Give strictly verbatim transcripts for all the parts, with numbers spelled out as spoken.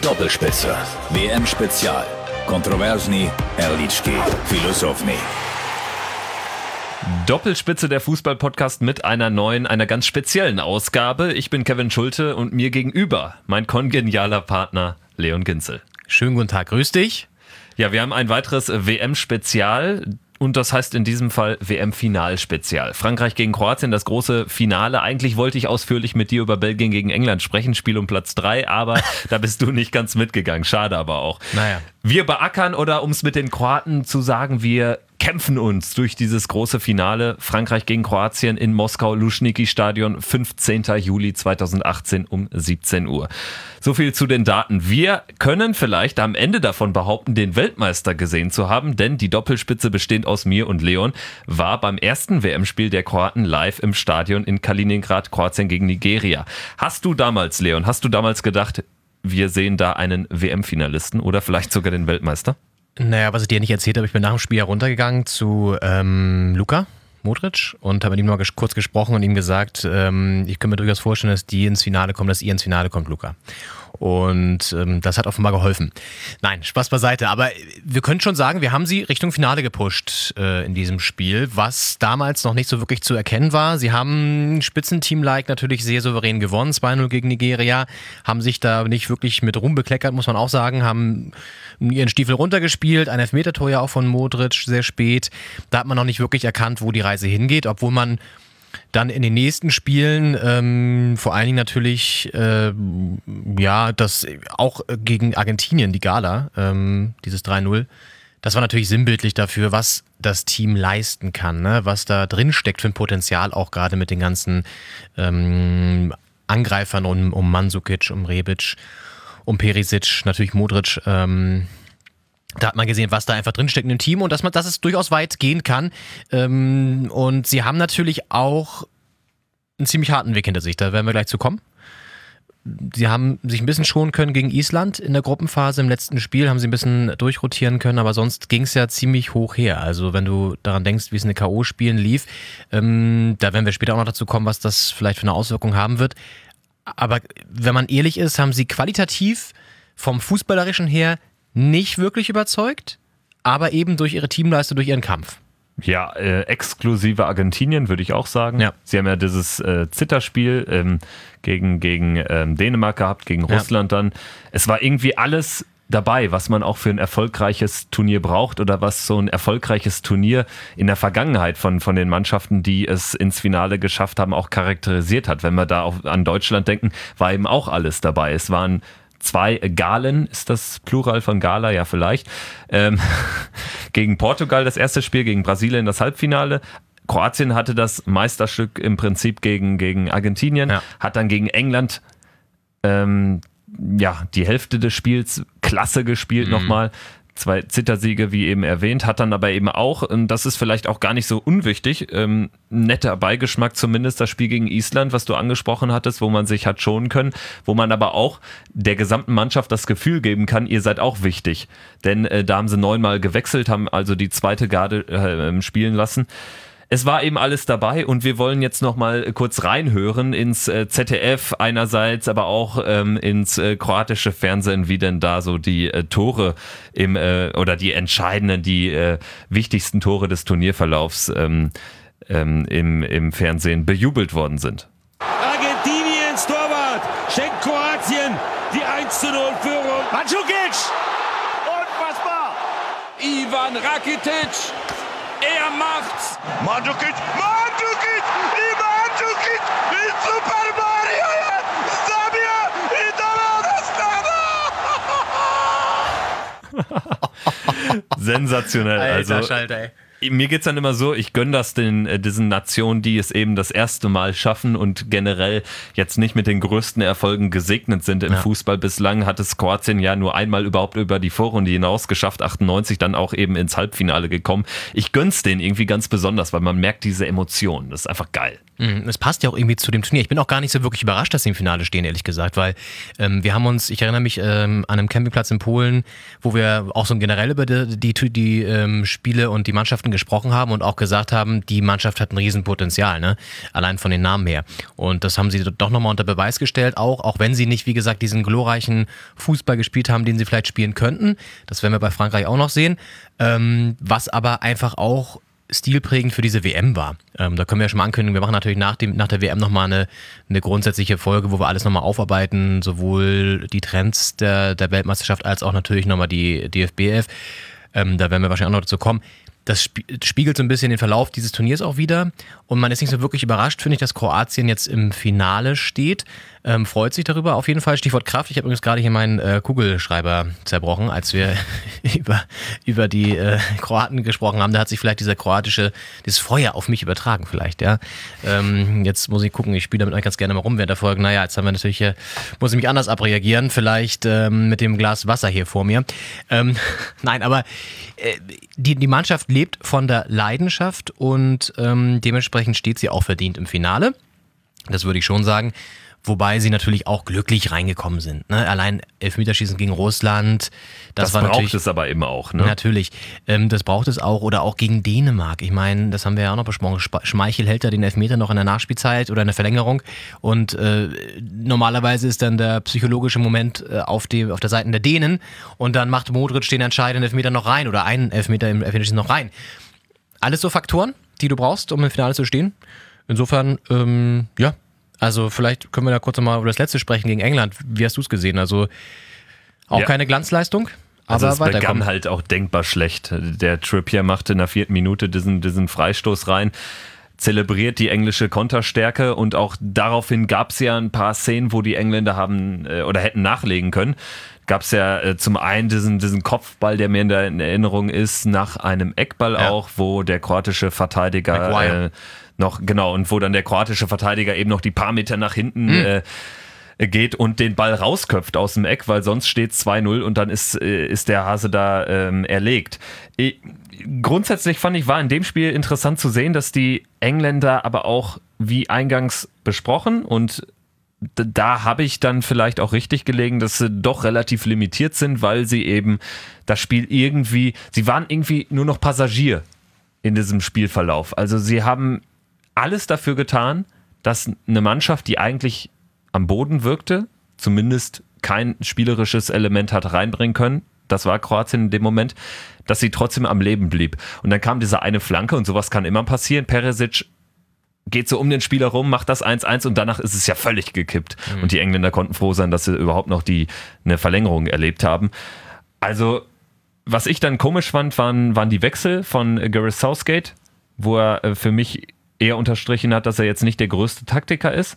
Doppelspitze. W M-Spezial. Kontroversni, erlički, filosofni. Doppelspitze, der Fußball-Podcast mit einer neuen, einer ganz speziellen Ausgabe. Ich bin Kevin Schulte und mir gegenüber mein kongenialer Partner Leon Ginzel. Schönen guten Tag, grüß dich. Ja, wir haben ein weiteres W M-Spezial. Und das heißt in diesem Fall W M-Final-Spezial. Frankreich gegen Kroatien, das große Finale. Eigentlich wollte ich ausführlich mit dir über Belgien gegen England sprechen, Spiel um Platz drei, aber da bist du nicht ganz mitgegangen. Schade aber auch. Naja. Wir beackern, oder um es mit den Kroaten zu sagen, wir kämpfen uns durch dieses große Finale. Frankreich gegen Kroatien in Moskau, Luschniki-Stadion, fünfzehnten Juli zweitausendachtzehn um siebzehn Uhr. So viel zu den Daten. Wir können vielleicht am Ende davon behaupten, den Weltmeister gesehen zu haben, denn die Doppelspitze bestehend aus mir und Leon war beim ersten W M-Spiel der Kroaten live im Stadion in Kaliningrad, Kroatien gegen Nigeria. Hast du damals, Leon, hast du damals gedacht, wir sehen da einen W M-Finalisten oder vielleicht sogar den Weltmeister? Naja, was ich dir nicht erzählt habe, ich bin nach dem Spiel runtergegangen zu ähm, Luka Modric und habe mit ihm mal ges- kurz gesprochen und ihm gesagt, ähm, ich kann mir durchaus vorstellen, dass die ins Finale kommen, dass ihr ins Finale kommt, Luka. Und ähm, das hat offenbar geholfen. Nein, Spaß beiseite. Aber wir können schon sagen, wir haben sie Richtung Finale gepusht äh, in diesem Spiel, was damals noch nicht so wirklich zu erkennen war. Sie haben Spitzenteam-like natürlich sehr souverän gewonnen, zwei null gegen Nigeria, haben sich da nicht wirklich mit Ruhm bekleckert, muss man auch sagen, haben ihren Stiefel runtergespielt, ein Elfmetertor ja auch von Modric sehr spät. Da hat man noch nicht wirklich erkannt, wo die Reise hingeht, obwohl man dann in den nächsten Spielen, ähm, vor allen Dingen natürlich, äh, ja, das auch gegen Argentinien, die Gala, ähm, dieses drei null, das war natürlich sinnbildlich dafür, was das Team leisten kann, ne? Was da drin steckt für ein Potenzial, auch gerade mit den ganzen ähm, Angreifern um, um Mandzukic, um Rebic, um Perisic, natürlich Modric. Ähm, Da hat man gesehen, was da einfach drinsteckt in dem Team und dass man, dass es durchaus weit gehen kann. Ähm, und sie haben natürlich auch einen ziemlich harten Weg hinter sich. Da werden wir gleich zu kommen. Sie haben sich ein bisschen schonen können gegen Island in der Gruppenphase. Im letzten Spiel haben sie ein bisschen durchrotieren können, aber sonst ging es ja ziemlich hoch her. Also wenn du daran denkst, wie es in den K O-Spielen lief, ähm, da werden wir später auch noch dazu kommen, was das vielleicht für eine Auswirkung haben wird. Aber wenn man ehrlich ist, haben sie qualitativ vom Fußballerischen her nicht wirklich überzeugt, aber eben durch ihre Teamleistung, durch ihren Kampf. Ja, äh, exklusive Argentinien, würde ich auch sagen. Ja. Sie haben ja dieses äh, Zitterspiel ähm, gegen, gegen ähm, Dänemark gehabt, gegen Russland ja. dann. Es war irgendwie alles dabei, was man auch für ein erfolgreiches Turnier braucht oder was so ein erfolgreiches Turnier in der Vergangenheit von, von den Mannschaften, die es ins Finale geschafft haben, auch charakterisiert hat. Wenn wir da auch an Deutschland denken, war eben auch alles dabei. Es waren zwei Galen, ist das Plural von Gala? Ja, vielleicht. Ähm, gegen Portugal das erste Spiel, gegen Brasilien das Halbfinale. Kroatien hatte das Meisterstück im Prinzip gegen, gegen Argentinien, ja. Hat dann gegen England ähm, ja, die Hälfte des Spiels klasse gespielt mhm. nochmal. Zwei Zittersiege, wie eben erwähnt, hat dann aber eben auch, und das ist vielleicht auch gar nicht so unwichtig, ähm, netter Beigeschmack zumindest, das Spiel gegen Island, was du angesprochen hattest, wo man sich hat schonen können, wo man aber auch der gesamten Mannschaft das Gefühl geben kann, ihr seid auch wichtig. Denn äh, da haben sie neunmal gewechselt, haben also die zweite Garde äh, spielen lassen. Es war eben alles dabei und wir wollen jetzt noch mal kurz reinhören ins äh, Z D F einerseits, aber auch ähm, ins äh, kroatische Fernsehen, wie denn da so die äh, Tore im äh, oder die entscheidenden, die äh, wichtigsten Tore des Turnierverlaufs ähm, ähm, im, im Fernsehen bejubelt worden sind. Argentiniens Torwart schenkt Kroatien die eins zu null Führung. Mandzukic! Unfassbar! Ivan Rakitic! Er macht's! Mandzukic! Mandzukic! I Mandzukic! I Super Mario! Zabija! I Donald! Sensationell. Alter, also, Schalter, ey. Mir geht's dann immer so, ich gönne das den, äh, diesen Nationen, die es eben das erste Mal schaffen und generell jetzt nicht mit den größten Erfolgen gesegnet sind im ja. Fußball. Bislang hat es Kroatien ja nur einmal überhaupt über die Vorrunde hinaus geschafft, achtundneunzig dann auch eben ins Halbfinale gekommen. Ich gönn's denen irgendwie ganz besonders, weil man merkt diese Emotionen. Das ist einfach geil. Es passt ja auch irgendwie zu dem Turnier. Ich bin auch gar nicht so wirklich überrascht, dass sie im Finale stehen, ehrlich gesagt, weil ähm, wir haben uns, ich erinnere mich ähm, an einem Campingplatz in Polen, wo wir auch so generell über die, die, die ähm, Spiele und die Mannschaften gesprochen haben und auch gesagt haben, die Mannschaft hat ein Riesenpotenzial, ne? Allein von den Namen her. Und das haben sie doch nochmal unter Beweis gestellt, auch, auch wenn sie nicht, wie gesagt, diesen glorreichen Fußball gespielt haben, den sie vielleicht spielen könnten. Das werden wir bei Frankreich auch noch sehen. Ähm, was aber einfach auch stilprägend für diese W M war. Ähm, da können wir ja schon mal ankündigen, wir machen natürlich nach, dem, nach der W M nochmal eine, eine grundsätzliche Folge, wo wir alles nochmal aufarbeiten, sowohl die Trends der, der Weltmeisterschaft als auch natürlich nochmal die D F B elf. Ähm, da werden wir wahrscheinlich auch noch dazu kommen. Das spiegelt so ein bisschen den Verlauf dieses Turniers auch wieder. Und man ist nicht so wirklich überrascht, finde ich, dass Kroatien jetzt im Finale steht. Ähm, freut sich darüber auf jeden Fall. Stichwort Kraft. Ich habe übrigens gerade hier meinen äh, Kugelschreiber zerbrochen, als wir über, über die äh, Kroaten gesprochen haben. Da hat sich vielleicht dieser kroatische, dieses Feuer auf mich übertragen vielleicht, ja. Ähm, jetzt muss ich gucken, ich spiele damit eigentlich ganz gerne mal rum während der Folge. Naja, jetzt haben wir natürlich, äh, muss ich mich anders abreagieren. Vielleicht ähm, mit dem Glas Wasser hier vor mir. Ähm, nein, aber äh, die, die Mannschaft lebt von der Leidenschaft und ähm, dementsprechend steht sie auch verdient im Finale. Das würde ich schon sagen. Wobei sie natürlich auch glücklich reingekommen sind. Ne? Allein Elfmeterschießen gegen Russland. Das, das war braucht natürlich, es aber eben auch. Ne? Natürlich. Ähm, das braucht es auch. Oder auch gegen Dänemark. Ich meine, das haben wir ja auch noch besprochen. Schmeichel hält da den Elfmeter noch in der Nachspielzeit oder in der Verlängerung. Und äh, normalerweise ist dann der psychologische Moment äh, auf, die, auf der Seite der Dänen. Und dann macht Modric den entscheidenden Elfmeter noch rein. Oder einen Elfmeter im Elfmeterschießen noch rein. Alles so Faktoren, die du brauchst, um im Finale zu stehen. Insofern, ähm, ja. Also vielleicht können wir da kurz nochmal über das letzte sprechen gegen England. Wie hast du es gesehen? Also auch ja. keine Glanzleistung, aber also es weiterkommen. begann halt auch denkbar schlecht. Der Trippier machte in der vierten Minute diesen, diesen Freistoß rein, zelebriert die englische Konterstärke und auch daraufhin gab es ja ein paar Szenen, wo die Engländer haben äh, oder hätten nachlegen können. Gab es ja äh, zum einen diesen, diesen Kopfball, der mir in der in Erinnerung ist, nach einem Eckball ja. auch, wo der kroatische Verteidiger äh, noch, genau, und wo dann der kroatische Verteidiger eben noch die paar Meter nach hinten mhm. äh, geht und den Ball rausköpft aus dem Eck, weil sonst steht zwei null und dann ist, äh, ist der Hase da ähm, erlegt. Ich, grundsätzlich fand ich, war in dem Spiel interessant zu sehen, dass die Engländer aber auch, wie eingangs besprochen, und da habe ich dann vielleicht auch richtig gelegen, dass sie doch relativ limitiert sind, weil sie eben das Spiel irgendwie, sie waren irgendwie nur noch Passagier in diesem Spielverlauf. Also sie haben alles dafür getan, dass eine Mannschaft, die eigentlich am Boden wirkte, zumindest kein spielerisches Element hat reinbringen können, das war Kroatien in dem Moment, dass sie trotzdem am Leben blieb. Und dann kam diese eine Flanke und sowas kann immer passieren. Perisic geht so um den Spieler rum, macht das eins eins und danach ist es ja völlig gekippt. Mhm. Und die Engländer konnten froh sein, dass sie überhaupt noch die eine Verlängerung erlebt haben. Also, was ich dann komisch fand, waren, waren die Wechsel von Gareth Southgate, wo er für mich eher unterstrichen hat, dass er jetzt nicht der größte Taktiker ist.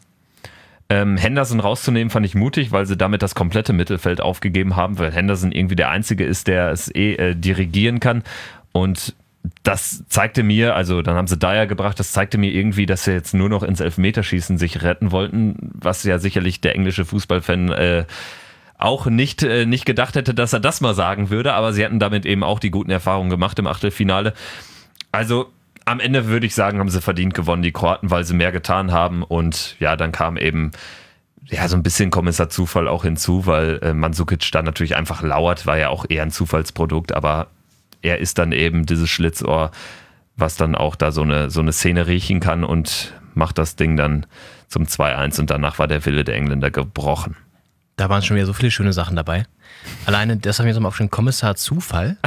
Ähm, Henderson rauszunehmen fand ich mutig, weil sie damit das komplette Mittelfeld aufgegeben haben, weil Henderson irgendwie der Einzige ist, der es eh äh, dirigieren kann. Und das zeigte mir, also dann haben sie Dyer gebracht, das zeigte mir irgendwie, dass sie jetzt nur noch ins Elfmeterschießen sich retten wollten, was ja sicherlich der englische Fußballfan äh, auch nicht, äh, nicht gedacht hätte, dass er das mal sagen würde, aber sie hatten damit eben auch die guten Erfahrungen gemacht im Achtelfinale. Also am Ende würde ich sagen, haben sie verdient gewonnen, die Kroaten, weil sie mehr getan haben und ja, dann kam eben ja so ein bisschen Kommissar-Zufall auch hinzu, weil äh, Mandzukic da natürlich einfach lauert, war ja auch eher ein Zufallsprodukt, aber er ist dann eben dieses Schlitzohr, was dann auch da so eine, so eine Szene riechen kann und macht das Ding dann zum zwei eins und danach war der Wille der Engländer gebrochen. Da waren schon wieder so viele schöne Sachen dabei. Alleine, das haben wir jetzt mal auf den Kommissar Zufall.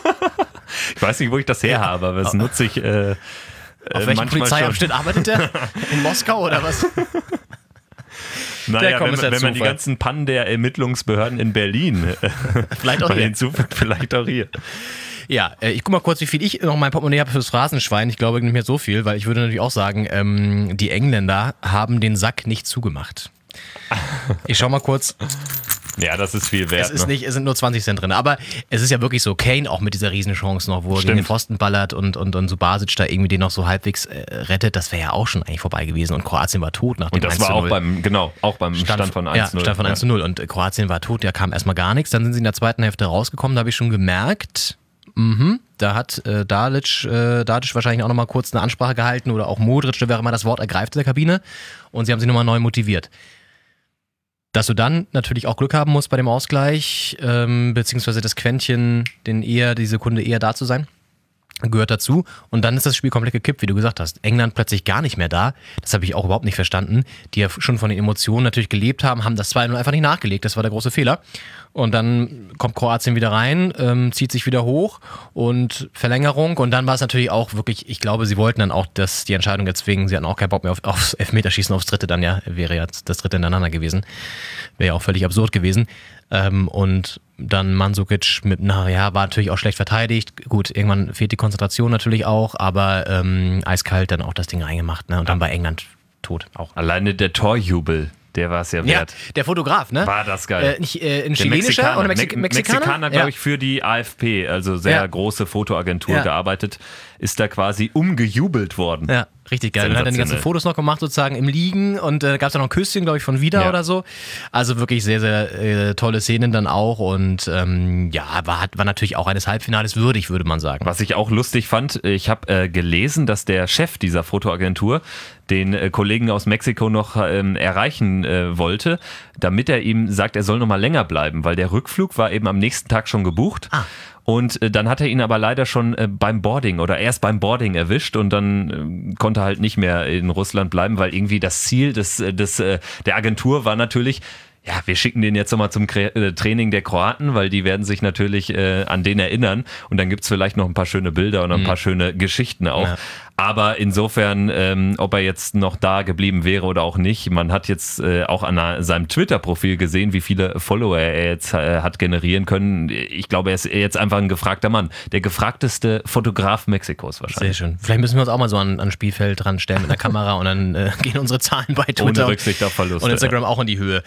Ich weiß nicht, wo ich das her habe, aber das nutze ich äh, Auf welchem Polizeiabschnitt arbeitet der? In Moskau oder was? Naja, wenn, wenn man die ganzen Pannen der Ermittlungsbehörden in Berlin vielleicht auch hier hinzufügt, vielleicht auch hier. Ja, ich guck mal kurz, wie viel ich noch in meinem Portemonnaie habe fürs Phrasenschwein. Ich glaube nicht mehr so viel, weil ich würde natürlich auch sagen, ähm, die Engländer haben den Sack nicht zugemacht. Ich schau mal kurz. Ja, das ist viel wert. Es ist ne? nicht, es sind nur zwanzig Cent drin. Aber es ist ja wirklich so, Kane auch mit dieser Riesenchance noch, wo er Stimmt. gegen den Pfosten ballert und, und, und Subasic da irgendwie den noch so halbwegs äh, rettet, das wäre ja auch schon eigentlich vorbei gewesen. Und Kroatien war tot nach dem Und das war auch beim, genau, auch beim Stand, Stand von eins null. Ja, Stand von eins zu null. Und Kroatien war tot, da kam erstmal gar nichts. Dann sind sie in der zweiten Hälfte rausgekommen, da habe ich schon gemerkt, mhm, da hat äh, Dalic, äh, Dalic wahrscheinlich auch nochmal kurz eine Ansprache gehalten oder auch Modric, wer immer das Wort ergreift in der Kabine. Und sie haben sich nochmal neu motiviert. Dass du dann natürlich auch Glück haben musst bei dem Ausgleich, ähm, beziehungsweise das Quäntchen, den eher, die Sekunde eher da zu sein. gehört dazu. Und dann ist das Spiel komplett gekippt, wie du gesagt hast. England plötzlich gar nicht mehr da. Das habe ich auch überhaupt nicht verstanden. Die ja schon von den Emotionen natürlich gelebt haben, haben das zwei null einfach nicht nachgelegt. Das war der große Fehler. Und dann kommt Kroatien wieder rein, ähm, zieht sich wieder hoch und Verlängerung. Und dann war es natürlich auch wirklich, ich glaube, sie wollten dann auch das, die Entscheidung erzwingen. Sie hatten auch keinen Bock mehr auf, aufs Elfmeterschießen, aufs dritte dann, ja, wäre ja das dritte hintereinander gewesen. Wäre ja auch völlig absurd gewesen. Ähm, und dann Mandzukic mit, naja, war natürlich auch schlecht verteidigt. Gut, irgendwann fehlt die Konzentration natürlich auch, aber ähm, eiskalt dann auch das Ding reingemacht, ne? Und dann bei England tot auch. Alleine der Torjubel, der war es ja wert. Ja, der Fotograf, ne? War das geil. Äh, nicht äh, ein chilenischer Mexikaner. oder Mexi- Me- Mexikaner? Mexikaner, glaube ja. ich, für die A F P, also sehr Ja. große Fotoagentur Ja. gearbeitet, ist da quasi umgejubelt worden. Ja, richtig geil. Und hat dann die ganzen Sensationell. Fotos noch gemacht, sozusagen im Liegen. Und äh, gab es dann noch ein Küsschen, glaube ich, von Vida Ja. oder so. Also wirklich sehr, sehr äh, tolle Szenen dann auch. Und ähm, ja, war, war natürlich auch eines Halbfinales würdig, würde man sagen. Was ich auch lustig fand, ich habe äh, gelesen, dass der Chef dieser Fotoagentur den äh, Kollegen aus Mexiko noch ähm, erreichen äh, wollte, damit er ihm sagt, er soll noch mal länger bleiben, weil der Rückflug war eben am nächsten Tag schon gebucht. Ah. Und äh, dann hat er ihn aber leider schon äh, beim Boarding oder erst beim Boarding erwischt und dann äh, konnte er halt nicht mehr in Russland bleiben, weil irgendwie das Ziel des, des, äh, der Agentur war natürlich, ja, wir schicken den jetzt nochmal zum Kre- äh, Training der Kroaten, weil die werden sich natürlich äh, an den erinnern und dann gibt's vielleicht noch ein paar schöne Bilder und ein Mhm. paar schöne Geschichten auch. Ja. Aber insofern, ähm, ob er jetzt noch da geblieben wäre oder auch nicht, man hat jetzt äh, auch an einer, seinem Twitter-Profil gesehen, wie viele Follower er jetzt äh, hat generieren können. Ich glaube, er ist jetzt einfach ein gefragter Mann. Der gefragteste Fotograf Mexikos wahrscheinlich. Sehr schön. Vielleicht müssen wir uns auch mal so an ein Spielfeld dran stellen mit einer Kamera und dann äh, gehen unsere Zahlen bei Twitter Ohne Rücksicht auf Verluste. und Instagram auch in die Höhe.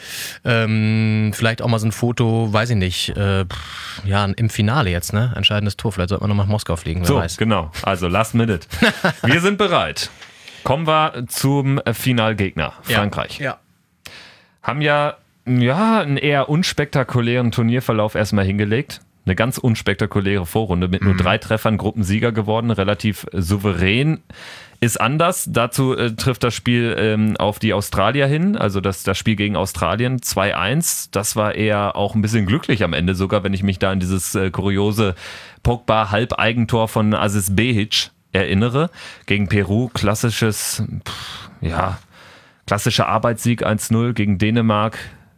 Ähm, vielleicht auch mal so ein Foto, weiß ich nicht, äh, pff, ja, im Finale jetzt, ne? Entscheidendes Tor. Vielleicht sollten wir noch nach Moskau fliegen, wer So, weiß. genau. Also last minute. Wir sind bereit. Kommen wir zum Finalgegner, Frankreich. Ja. Haben ja, ja einen eher unspektakulären Turnierverlauf erstmal hingelegt. Eine ganz unspektakuläre Vorrunde mit nur drei Treffern Gruppensieger geworden, relativ souverän. Ist anders. Dazu äh, trifft das Spiel ähm, auf die Australier hin, also das, das Spiel gegen Australien zwei eins. Das war eher auch ein bisschen glücklich am Ende sogar, wenn ich mich da an dieses äh, kuriose Pogba-Halbeigentor von Aziz Behic erinnere. Gegen Peru, klassisches, pff, ja, klassischer Arbeitssieg eins null gegen Dänemark.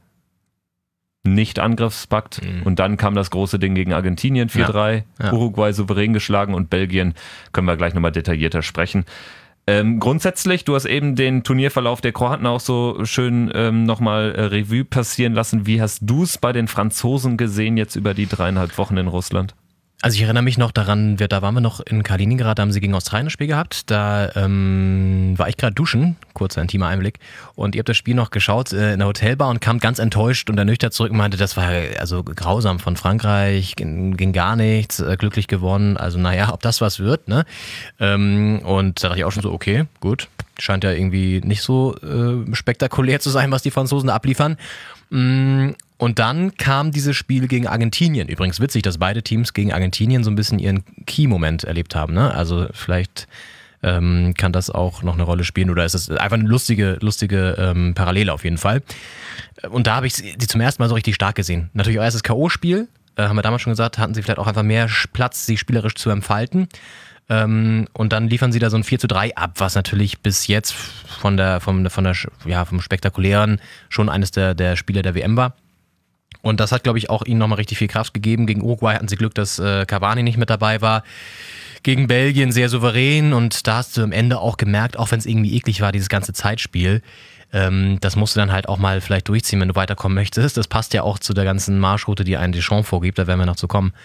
Nicht Angriffspakt. Mhm. Und dann kam das große Ding gegen Argentinien vier drei. Ja. Ja. Uruguay souverän geschlagen und Belgien, können wir gleich nochmal detaillierter sprechen. Ähm, grundsätzlich, du hast eben den Turnierverlauf der Kroaten auch so schön ähm, nochmal äh, Revue passieren lassen. Wie hast du es bei den Franzosen gesehen jetzt über die dreieinhalb Wochen in Russland? Also ich erinnere mich noch daran, wir, da waren wir noch in Kaliningrad, da haben sie gegen Australien das Spiel gehabt. Da ähm, war ich gerade duschen, kurzer intimer Einblick. Und ihr habt das Spiel noch geschaut äh, in der Hotelbar und kam ganz enttäuscht und ernüchtert zurück und meinte, das war also grausam von Frankreich, ging, ging gar nichts, äh, glücklich gewonnen. Also naja, ob das was wird, ne? Ähm, und da dachte ich auch schon so, okay, gut. Scheint ja irgendwie nicht so äh, spektakulär zu sein, was die Franzosen da abliefern. Mm, Und dann kam dieses Spiel gegen Argentinien. Übrigens witzig, dass beide Teams gegen Argentinien so ein bisschen ihren Key-Moment erlebt haben. Ne? Also vielleicht ähm, kann das auch noch eine Rolle spielen oder ist es einfach eine lustige, lustige ähm, Parallele auf jeden Fall. Und da habe ich sie zum ersten Mal so richtig stark gesehen. Natürlich auch erstes K O-Spiel, äh, haben wir damals schon gesagt, hatten sie vielleicht auch einfach mehr Platz, sich spielerisch zu entfalten. Ähm, und dann liefern sie da so ein vier zu drei ab, was natürlich bis jetzt von der, vom, von der, ja, vom Spektakulären schon eines der, der Spiele der W M war. Und das hat, glaube ich, auch ihnen nochmal richtig viel Kraft gegeben. Gegen Uruguay hatten sie Glück, dass äh, Cavani nicht mit dabei war. Gegen Belgien sehr souverän und da hast du am Ende auch gemerkt, auch wenn es irgendwie eklig war, dieses ganze Zeitspiel, ähm, das musst du dann halt auch mal vielleicht durchziehen, wenn du weiterkommen möchtest. Das passt ja auch zu der ganzen Marschroute, die einen Deschamps vorgibt, da werden wir noch zu kommen.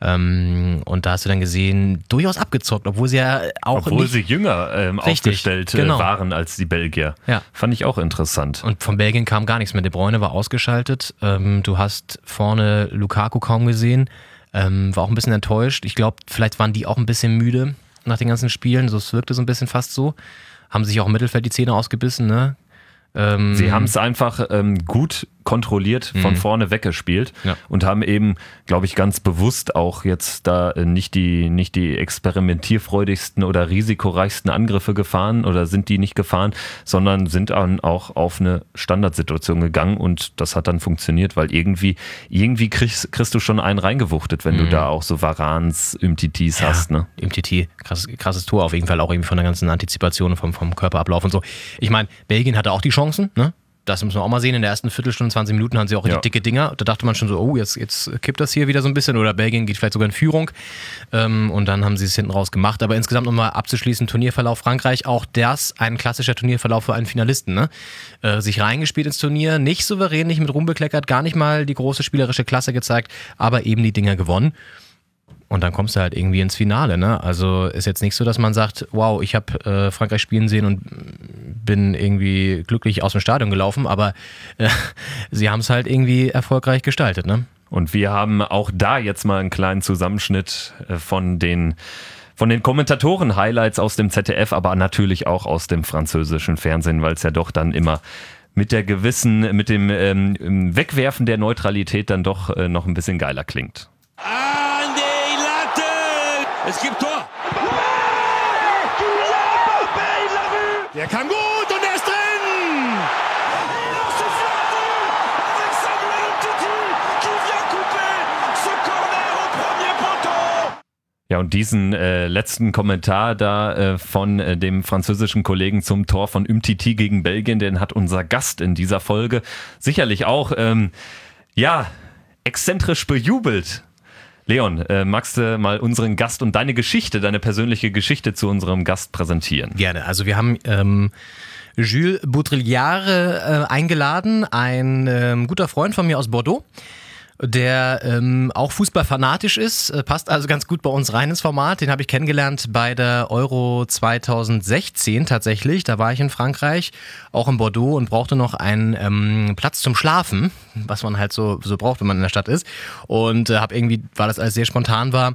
Ähm, und da hast du dann gesehen, durchaus abgezockt, obwohl sie ja auch Obwohl nicht sie jünger ähm, Richtig, aufgestellt genau. äh, waren als die Belgier. Ja. Fand ich auch interessant. Und von Belgien kam gar nichts mehr. De Bruyne war ausgeschaltet. Ähm, du hast vorne Lukaku kaum gesehen. Ähm, war auch ein bisschen enttäuscht. Ich glaube, vielleicht waren die auch ein bisschen müde nach den ganzen Spielen. So, es wirkte so ein bisschen fast so. Haben sich auch im Mittelfeld die Zähne ausgebissen, ne? Ähm, Sie haben es einfach ähm, gut kontrolliert von mhm. vorne weggespielt ja. und haben eben, glaube ich, ganz bewusst auch jetzt da nicht die, nicht die experimentierfreudigsten oder risikoreichsten Angriffe gefahren oder sind die nicht gefahren, sondern sind dann auch auf eine Standardsituation gegangen und das hat dann funktioniert, weil irgendwie, irgendwie kriegst, kriegst du schon einen reingewuchtet, wenn mhm. du da auch so Varans, Umtitis ja, hast. Ne? Umtiti, krass, krasses Tor auf jeden Fall, auch irgendwie von der ganzen Antizipation vom, vom Körperablauf und so. Ich meine, Belgien hatte auch die Chancen, ne? Das müssen wir auch mal sehen. In der ersten Viertelstunde, zwanzig Minuten haben sie auch ja. die dicke Dinger. Da dachte man schon so, oh, jetzt, jetzt kippt das hier wieder so ein bisschen. Oder Belgien geht vielleicht sogar in Führung. Ähm, und dann haben sie es hinten raus gemacht. Aber insgesamt nochmal abzuschließen, Turnierverlauf Frankreich. Auch das ein klassischer Turnierverlauf für einen Finalisten. Ne? Äh, sich reingespielt ins Turnier, nicht souverän, nicht mit Ruhm bekleckert, gar nicht mal die große spielerische Klasse gezeigt, aber eben die Dinger gewonnen. Und dann kommst du halt irgendwie ins Finale, ne? Also ist jetzt nicht so, dass man sagt, wow, ich habe äh, Frankreich spielen sehen und bin irgendwie glücklich aus dem Stadion gelaufen, aber äh, sie haben es halt irgendwie erfolgreich gestaltet, ne? Und wir haben auch da jetzt mal einen kleinen Zusammenschnitt äh, von den von den Kommentatoren-Highlights aus dem Z D F, aber natürlich auch aus dem französischen Fernsehen, weil es ja doch dann immer mit der gewissen, mit dem ähm, Wegwerfen der Neutralität dann doch äh, noch ein bisschen geiler klingt. Es gibt Tor. Der kann gut und er ist drin. Ja, und diesen äh, letzten Kommentar da äh, von äh, dem französischen Kollegen zum Tor von Umtiti gegen Belgien, den hat unser Gast in dieser Folge sicherlich auch, ähm, ja, exzentrisch bejubelt. Leon, äh, magst du mal unseren Gast und deine Geschichte, deine persönliche Geschichte zu unserem Gast präsentieren? Gerne. Also wir haben ähm, Jules Baudrillard äh, eingeladen, ein ähm, guter Freund von mir aus Bordeaux, der ähm, auch fußballfanatisch ist, äh, passt also ganz gut bei uns rein ins Format. Den habe ich kennengelernt bei der Euro zwanzig sechzehn tatsächlich. Da war ich in Frankreich, auch in Bordeaux und brauchte noch einen ähm, Platz zum Schlafen, was man halt so, so braucht, wenn man in der Stadt ist. Und äh, habe irgendwie, weil das alles sehr spontan war,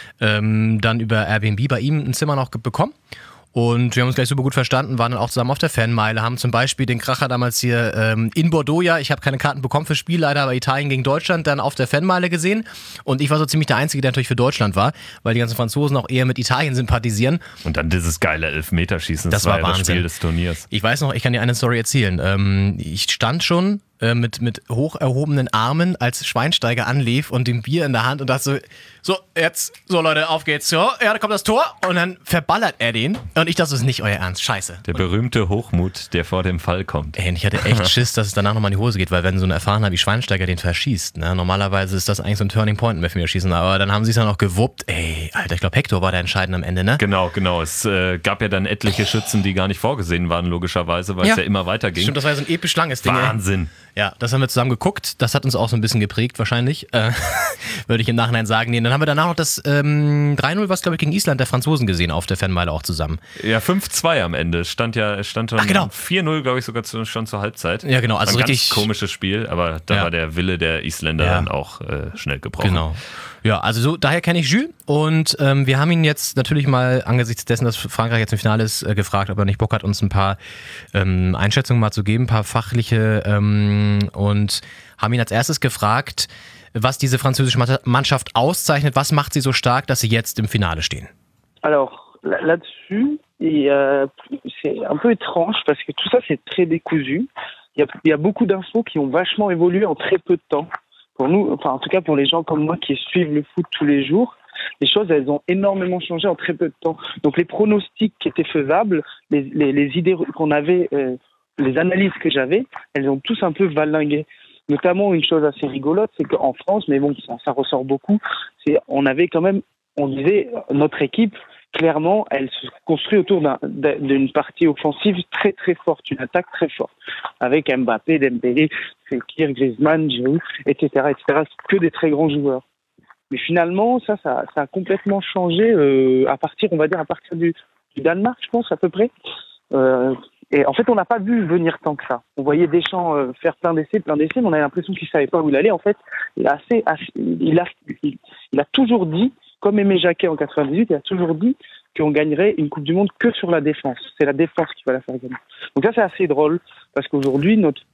ähm, dann über Airbnb bei ihm ein Zimmer noch bekommen. Und wir haben uns gleich super gut verstanden, waren dann auch zusammen auf der Fanmeile, haben zum Beispiel den Kracher damals hier ähm, in Bordeaux, ja, ich habe keine Karten bekommen fürs Spiel, leider, aber Italien gegen Deutschland dann auf der Fanmeile gesehen. Und ich war so ziemlich der Einzige, der natürlich für Deutschland war, weil die ganzen Franzosen auch eher mit Italien sympathisieren. Und dann dieses geile Elfmeterschießen, das, das war, war ja Wahnsinn. Das Spiel des Turniers. Ich weiß noch, ich kann dir eine Story erzählen. Ähm, ich stand schon äh, mit, mit hoch erhobenen Armen, als Schweinsteiger anlief und dem Bier in der Hand und dachte so, so, jetzt, so Leute, auf geht's. So, ja, da kommt das Tor und dann verballert er den. Und ich dachte, das ist nicht euer Ernst, scheiße. Der berühmte Hochmut, der vor dem Fall kommt. Ey, und ich hatte echt Schiss, dass es danach nochmal in die Hose geht, weil wenn so ein Erfahrener wie Schweinsteiger den verschießt, ne, normalerweise ist das eigentlich so ein Turning Point im Elfmeterschießen, aber dann haben sie es ja noch gewuppt. Ey, Alter, ich glaube, Hector war der Entscheidende am Ende, ne? Genau, genau. Es äh, gab ja dann etliche Schützen, die gar nicht vorgesehen waren, logischerweise, weil ja. es ja immer weiterging. Stimmt, das war ja so ein episch langes Ding. Wahnsinn. Ey. Ja, das haben wir zusammen geguckt. Das hat uns auch so ein bisschen geprägt, wahrscheinlich. Äh, würde ich im Nachhinein sagen. Nee, dann haben wir danach noch das ähm, drei null, was glaube ich gegen Island der Franzosen gesehen, auf der Fanmeile auch zusammen. Ja, fünf zwei am Ende. Stand ja stand schon Ach, genau. vier null, glaube ich, sogar zu, schon zur Halbzeit. Ja, genau. Also ein richtig ganz komisches Spiel, aber da ja. war der Wille der Isländer ja. dann auch äh, schnell gebrochen. Genau. Ja, also so, daher kenne ich Jules und ähm, wir haben ihn jetzt natürlich mal angesichts dessen, dass Frankreich jetzt im Finale ist, äh, gefragt, ob er nicht Bock hat, uns ein paar ähm, Einschätzungen mal zu geben, ein paar fachliche ähm, und haben ihn als erstes gefragt, was diese französische Mannschaft auszeichnet, was macht sie so stark, dass sie jetzt im Finale stehen? Alors, là-dessus, et, euh, c'est un peu étrange parce que tout ça, c'est très décousu. Il y a, il y a beaucoup d'infos qui ont vachement évolué en très peu de temps. Pour nous, enfin en tout cas pour les gens comme moi qui suivent le foot tous les jours, les choses elles ont énormément changé en très peu de temps. Donc les pronostics qui étaient faisables, les, les, les idées qu'on avait, euh, les analyses que j'avais, elles ont tous un peu valingué. Notamment une chose assez rigolote, c'est qu'en France, mais bon ça, ça ressort beaucoup, c'est on avait quand même, on disait notre équipe clairement, elle se construit autour d'un, d'une partie offensive très très forte, une attaque très forte, avec Mbappé, Dembélé, Fekir, Griezmann, Giroud, et cetera, et cetera. Que des très grands joueurs. Mais finalement, ça, ça, ça a complètement changé euh, à partir, on va dire, à partir du, du Danemark, je pense, à peu près. Euh, et en fait, on n'a pas vu venir tant que ça. On voyait Deschamps euh, faire plein d'essais, plein d'essais, mais on avait l'impression qu'il savait pas où il allait. En fait, il a assez, assez il a, il, il a toujours dit. Comme Aimé Jacquet en quatre-vingt-dix-huit, il a toujours dit qu'on gagnerait une Coupe du Monde que sur la défense. C'est la défense qui va la faire gagner. Donc ça, c'est assez drôle, parce qu'aujourd'hui, notre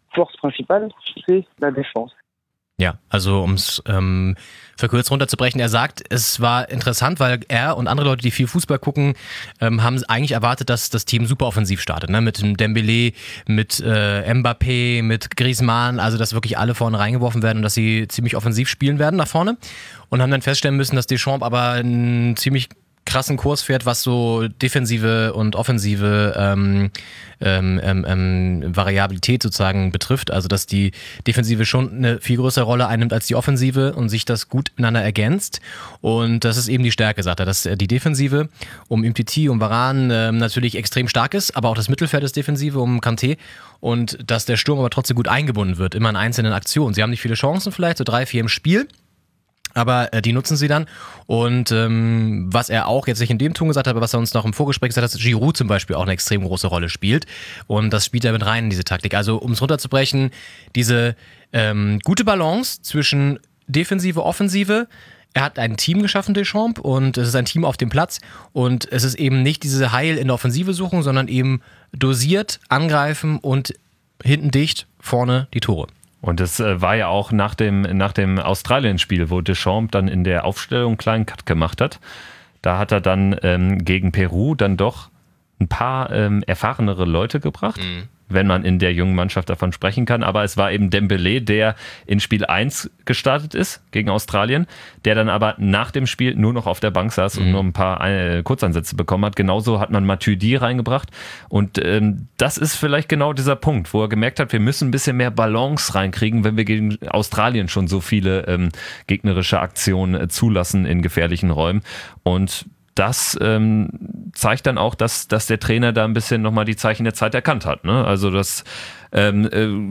force principale, c'est la défense. Ja, also um es ähm, verkürzt runterzubrechen, er sagt, es war interessant, weil er und andere Leute, die viel Fußball gucken, ähm, haben eigentlich erwartet, dass das Team super offensiv startet, ne? Mit dem Dembélé, mit äh, Mbappé, mit Griezmann, also dass wirklich alle vorne reingeworfen werden und dass sie ziemlich offensiv spielen werden nach vorne und haben dann feststellen müssen, dass Deschamps aber einen ziemlich krassen Kurs fährt, was so defensive und offensive ähm, ähm, ähm, Variabilität sozusagen betrifft. Also dass die Defensive schon eine viel größere Rolle einnimmt als die Offensive und sich das gut miteinander ergänzt. Und das ist eben die Stärke, sagt er, dass die Defensive um Umtiti, um Varane ähm, natürlich extrem stark ist, aber auch das Mittelfeld ist Defensive um Kanté und dass der Sturm aber trotzdem gut eingebunden wird, immer in einzelnen Aktionen. Sie haben nicht viele Chancen vielleicht, so drei, vier im Spiel, aber äh, die nutzen sie dann. Und ähm, was er auch jetzt nicht in dem Ton gesagt hat, aber was er uns noch im Vorgespräch gesagt hat, dass Giroud zum Beispiel auch eine extrem große Rolle spielt. Und das spielt er mit rein in diese Taktik. Also um es runterzubrechen, diese ähm, gute Balance zwischen Defensive, Offensive. Er hat ein Team geschaffen, Deschamps, und es ist ein Team auf dem Platz. Und es ist eben nicht diese Heil in der Offensive suchen, sondern eben dosiert angreifen und hinten dicht, vorne die Tore. Und es äh, war ja auch nach dem, nach dem Australien-Spiel, wo Deschamps dann in der Aufstellung einen kleinen Cut gemacht hat. Da hat er dann ähm, gegen Peru dann doch ein paar ähm, erfahrenere Leute gebracht, mhm. wenn man in der jungen Mannschaft davon sprechen kann. Aber es war eben Dembélé, der in Spiel eins gestartet ist gegen Australien, der dann aber nach dem Spiel nur noch auf der Bank saß mhm. und nur ein paar äh, Kurzansätze bekommen hat. Genauso hat man Matuidi reingebracht. Und ähm, das ist vielleicht genau dieser Punkt, wo er gemerkt hat, wir müssen ein bisschen mehr Balance reinkriegen, wenn wir gegen Australien schon so viele ähm, gegnerische Aktionen äh, zulassen in gefährlichen Räumen. Und das ähm, zeigt dann auch, dass, dass der Trainer da ein bisschen nochmal die Zeichen der Zeit erkannt hat. Ne? Also das ähm,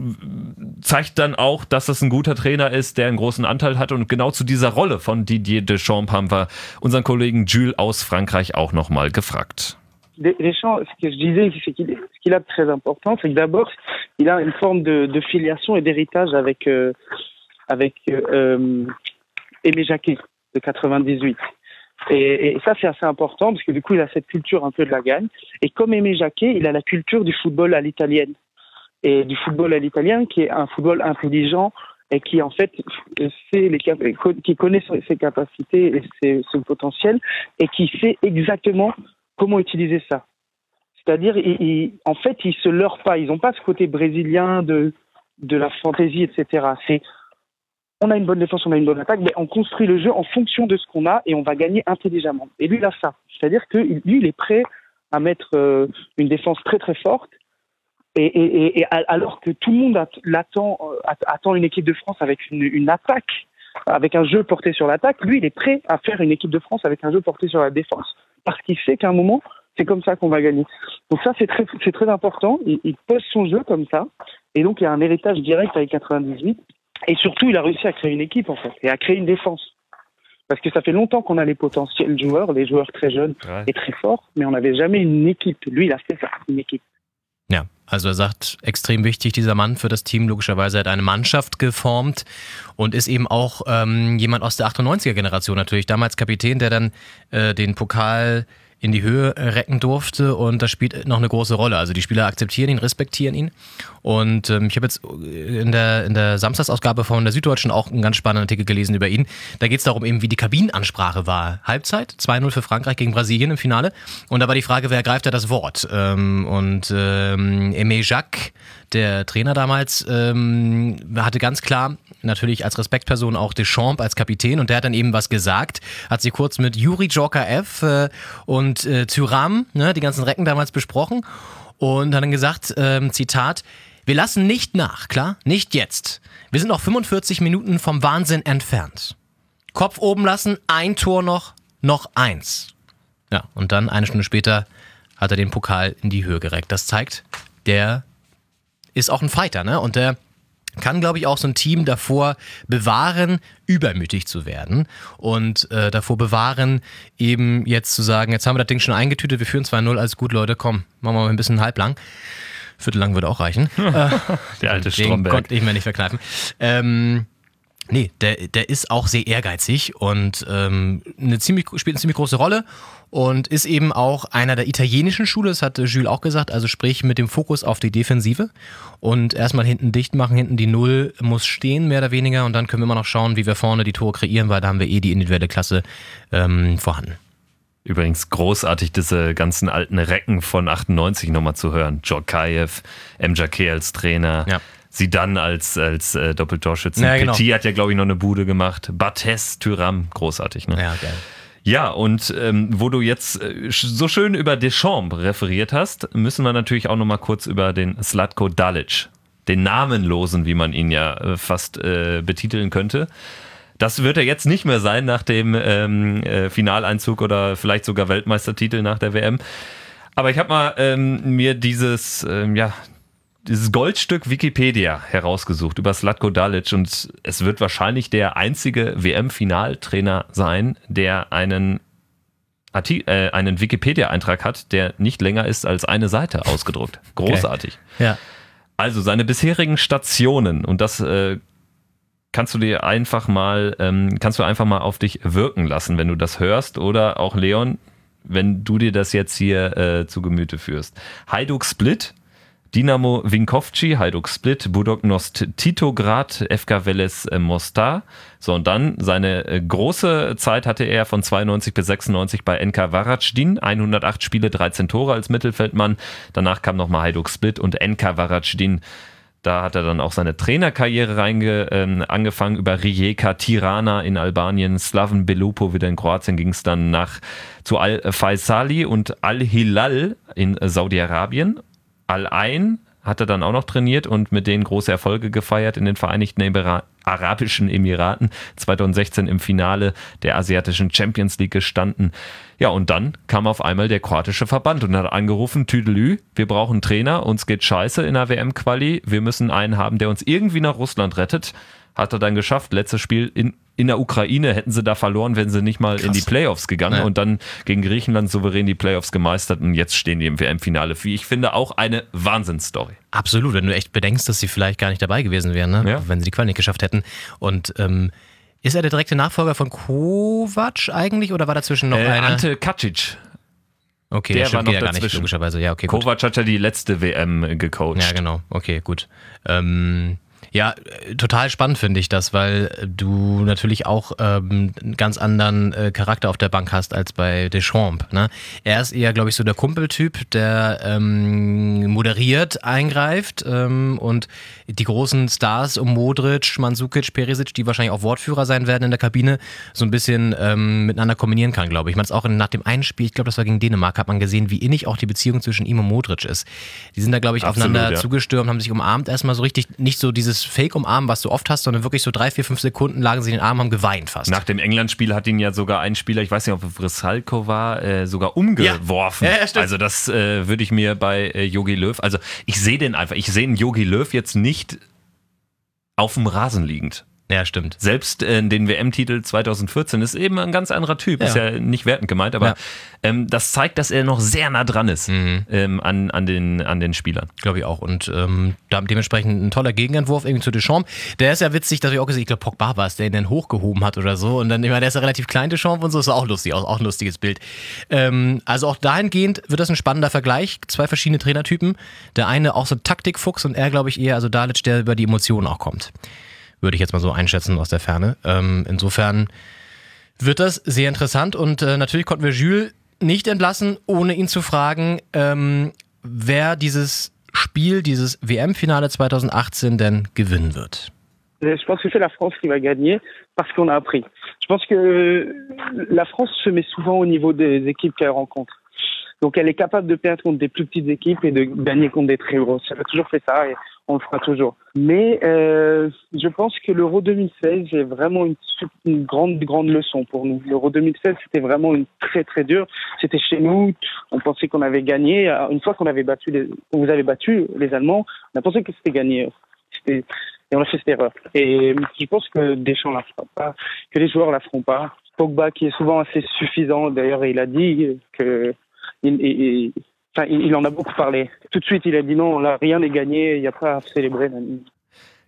äh, zeigt dann auch, dass das ein guter Trainer ist, der einen großen Anteil hat. Und genau zu dieser Rolle von Didier Deschamps haben wir unseren Kollegen Jules aus Frankreich auch nochmal gefragt. Deschamps, ce que je disais, c'est qu'il, ce qu'il a de très important, c'est que d'abord, il a une forme de, de filiation et d'héritage avec, euh, avec euh, Aimé Jacquet de quatre-vingt-dix-huit. Et, et ça, c'est assez important parce que du coup, il a cette culture un peu de la gagne. Et comme Aimé Jacquet, il a la culture du football à l'italienne. Et du football à l'italienne, qui est un football intelligent et qui, en fait, sait les cap- qui connaît ses capacités et ses, son potentiel et qui sait exactement comment utiliser ça. C'est-à-dire, il, il, en fait, ils se leurrent pas. Ils n'ont pas ce côté brésilien de, de la fantaisie, et cetera. C'est on a une bonne défense, on a une bonne attaque, mais on construit le jeu en fonction de ce qu'on a et on va gagner intelligemment. Et lui, il a ça. C'est-à-dire que lui, il est prêt à mettre euh, une défense très très forte et, et, et alors que tout le monde attend, attend une équipe de France avec une, une attaque, avec un jeu porté sur l'attaque, lui, il est prêt à faire une équipe de France avec un jeu porté sur la défense. Parce qu'il sait qu'à un moment, c'est comme ça qu'on va gagner. Donc ça, c'est très, c'est très important. Il, il pose son jeu comme ça. Et donc, il y a un héritage direct avec quatre-vingt-dix-huit. Et surtout, il a réussi à créer une équipe, en fait, et à créer une défense. Parce que ça fait longtemps qu'on a les potentiels joueurs, les joueurs très jeunes ouais. et très forts, mais on n'avait jamais une équipe. Lui, il a fait ça, une équipe. Ja, also er sagt, extrem wichtig, dieser Mann für das Team. Logischerweise hat er eine Mannschaft geformt und ist eben auch ähm, jemand aus der achtundneunziger-Generation natürlich. Damals Kapitän, der dann äh, den Pokal in die Höhe recken durfte und das spielt noch eine große Rolle. Also die Spieler akzeptieren ihn, respektieren ihn und ähm, ich habe jetzt in der, in der Samstagsausgabe von der Süddeutschen auch einen ganz spannenden Artikel gelesen über ihn. Da geht es darum eben, wie die Kabinenansprache war. Halbzeit, zwei null für Frankreich gegen Brasilien im Finale und da war die Frage, wer ergreift da das Wort? Ähm, und ähm, Aimé Jacquet, der Trainer damals, ähm, hatte ganz klar natürlich als Respektperson auch Deschamps als Kapitän und der hat dann eben was gesagt, hat sie kurz mit Juri Djorkaeff äh, und äh, Thuram, ne, die ganzen Recken damals besprochen und hat dann gesagt, ähm, Zitat, wir lassen nicht nach, klar, nicht jetzt. Wir sind noch fünfundvierzig Minuten vom Wahnsinn entfernt. Kopf oben lassen, ein Tor noch, noch eins. Ja, und dann eine Stunde später hat er den Pokal in die Höhe gereckt. Das zeigt, der ist auch ein Fighter, ne? Und der kann, glaube ich, auch so ein Team davor bewahren, übermütig zu werden und äh, davor bewahren, eben jetzt zu sagen, jetzt haben wir das Ding schon eingetütet, wir führen zwei null, alles gut, Leute, komm, machen wir mal ein bisschen halblang. Viertellang würde auch reichen. Der alte Stromberg. Den konnte ich mir nicht verkneifen. Ähm, Nee, der, der ist auch sehr ehrgeizig und ähm, eine ziemlich, spielt eine ziemlich große Rolle und ist eben auch einer der italienischen Schule, das hat Jules auch gesagt, also sprich mit dem Fokus auf die Defensive und erstmal hinten dicht machen, hinten die Null muss stehen, mehr oder weniger, und dann können wir immer noch schauen, wie wir vorne die Tore kreieren, weil da haben wir eh die individuelle Klasse ähm, vorhanden. Übrigens großartig, diese ganzen alten Recken von achtundneunzig nochmal zu hören. Djorkaeff, Mjake als Trainer, ja. Zidane als, als äh, Doppeltorschützen. Ja, genau. Petit hat ja, glaube ich, noch eine Bude gemacht. Barthez, Thuram, großartig. Ne? Ja, geil. Ja, und ähm, wo du jetzt äh, so schön über Deschamps referiert hast, müssen wir natürlich auch nochmal kurz über den Zlatko Dalic, den Namenlosen, wie man ihn ja äh, fast äh, betiteln könnte. Das wird er jetzt nicht mehr sein nach dem ähm, äh, Finaleinzug oder vielleicht sogar Weltmeistertitel nach der W M. Aber ich habe mal ähm, mir dieses, ähm, ja, dieses Goldstück Wikipedia herausgesucht über Zlatko Dalic, und es wird wahrscheinlich der einzige W M-Finaltrainer sein, der einen, Arti- äh, einen Wikipedia-Eintrag hat, der nicht länger ist als eine Seite ausgedruckt. Großartig. Okay. Ja. Also seine bisherigen Stationen, und das äh, kannst du dir einfach mal, ähm, kannst du einfach mal auf dich wirken lassen, wenn du das hörst, oder auch Leon, wenn du dir das jetzt hier äh, zu Gemüte führst. Hajduk Split, Dinamo Vinkovci, Hajduk Split, Budoknost Titograd, F K Veles Mostar. So, und dann seine äh, große Zeit hatte er von zweiundneunzig bis sechsundneunzig bei N K Varajdin, hundertacht Spiele, dreizehn Tore als Mittelfeldmann. Danach kam nochmal Hajduk Split und N K Varajdin. Da hat er dann auch seine Trainerkarriere reinge, äh, angefangen. Über Rijeka, Tirana in Albanien, Slaven Belupo wieder in Kroatien, ging es dann nach zu Al-Faisali und Al-Hilal in Saudi-Arabien. Al-Ain hat er dann auch noch trainiert und mit denen große Erfolge gefeiert in den Vereinigten Emira- Arabischen Emiraten. zweitausendsechzehn im Finale der asiatischen Champions League gestanden. Ja, und dann kam auf einmal der kroatische Verband und hat angerufen, Tüdelü, wir brauchen einen Trainer, uns geht scheiße in der W M-Quali, wir müssen einen haben, der uns irgendwie nach Russland rettet. Hat er dann geschafft. Letztes Spiel in, in der Ukraine, hätten sie da verloren, wären sie nicht mal Krass. in die Playoffs gegangen, ja. Und dann gegen Griechenland souverän die Playoffs gemeistert, und jetzt stehen die im W M-Finale. Wie ich finde, auch eine Wahnsinnsstory. Absolut, wenn du echt bedenkst, dass sie vielleicht gar nicht dabei gewesen wären, ne? Ja. Wenn sie die Quali nicht geschafft hätten. Und ähm, ist er der direkte Nachfolger von Kovac eigentlich, oder war dazwischen noch äh, einer? Ante Kacic. Okay, der das war noch ja gar dazwischen. Nicht, logischerweise. Ja, okay, gut. Kovac hat ja die letzte W M gecoacht. Ja, genau. Okay, gut. Ähm... Ja, total spannend finde ich das, weil du natürlich auch ähm, einen ganz anderen äh, Charakter auf der Bank hast als bei Deschamps. Ne? Er ist eher, glaube ich, so der Kumpeltyp, der ähm, moderiert, eingreift ähm, und die großen Stars um Modric, Mandzukic, Perisic, die wahrscheinlich auch Wortführer sein werden in der Kabine, so ein bisschen ähm, miteinander kombinieren kann, glaube ich. Man hat es auch nach dem einen Spiel, ich glaube, das war gegen Dänemark, hat man gesehen, wie innig auch die Beziehung zwischen ihm und Modric ist. Die sind da, glaube ich, Absolut, aufeinander ja. zugestürmt, haben sich umarmt, erstmal so richtig, nicht so dieses Fake umarmen, was du oft hast, sondern wirklich so drei, vier, fünf Sekunden lagen sie in den Armen, haben geweint fast. Nach dem England-Spiel hat ihn ja sogar ein Spieler, ich weiß nicht, ob es Vrsalko war, äh, sogar umgeworfen. Ja. Ja, ja, also das äh, würde ich mir bei Jogi äh, Löw, also ich sehe den einfach, ich sehe einen Jogi Löw jetzt nicht auf dem Rasen liegend. Ja, stimmt. Selbst äh, den W M-Titel zweitausendvierzehn ist eben ein ganz anderer Typ. Ja. Ist ja nicht wertend gemeint, aber ja. ähm, das zeigt, dass er noch sehr nah dran ist mhm. ähm, an, an, den, an den Spielern. Glaube ich auch. Und ähm, dementsprechend ein toller Gegenentwurf irgendwie zu Deschamps. Der ist ja witzig, dass ich auch gesehen, ich glaube, Pogba war es, der ihn dann hochgehoben hat oder so. Und dann, ich meine, der ist ja relativ klein, Deschamps, und so, ist auch lustig, auch, auch ein lustiges Bild. Ähm, also auch dahingehend wird das ein spannender Vergleich. Zwei verschiedene Trainertypen. Der eine auch so ein Taktikfuchs und er, glaube ich, eher, also Dalic, der über die Emotionen auch kommt. Würde ich jetzt mal so einschätzen aus der Ferne. Ähm, insofern wird das sehr interessant, und äh, natürlich konnten wir Jules nicht entlassen, ohne ihn zu fragen, ähm, wer dieses Spiel, dieses W M-Finale zweitausendachtzehn denn gewinnen wird. Je pense que c'est la France qui va gagner parce qu'on a appris. Je pense que la France se met souvent au niveau des équipes qu'elle rencontre. Donc elle est capable de perdre contre des plus petites équipes et de gagner contre des très grosses. Elle a toujours fait ça et on le fera toujours. Mais euh, je pense que l'Euro deux mille seize est vraiment une, une grande, grande leçon pour nous. L'Euro deux mille seize, c'était vraiment une très, très dure. C'était chez nous. On pensait qu'on avait gagné. Une fois qu'on avait battu les, on vous avait battu les Allemands, on a pensé que c'était gagné. C'était, et on a fait cette erreur. Et je pense que Deschamps la fera pas, que les joueurs la feront pas. Pogba, qui est souvent assez suffisant, d'ailleurs, il a dit que Il, il, enfin, il en a beaucoup parlé. Tout de suite, il a dit non, là, rien n'est gagné, il n'y a pas à célébrer.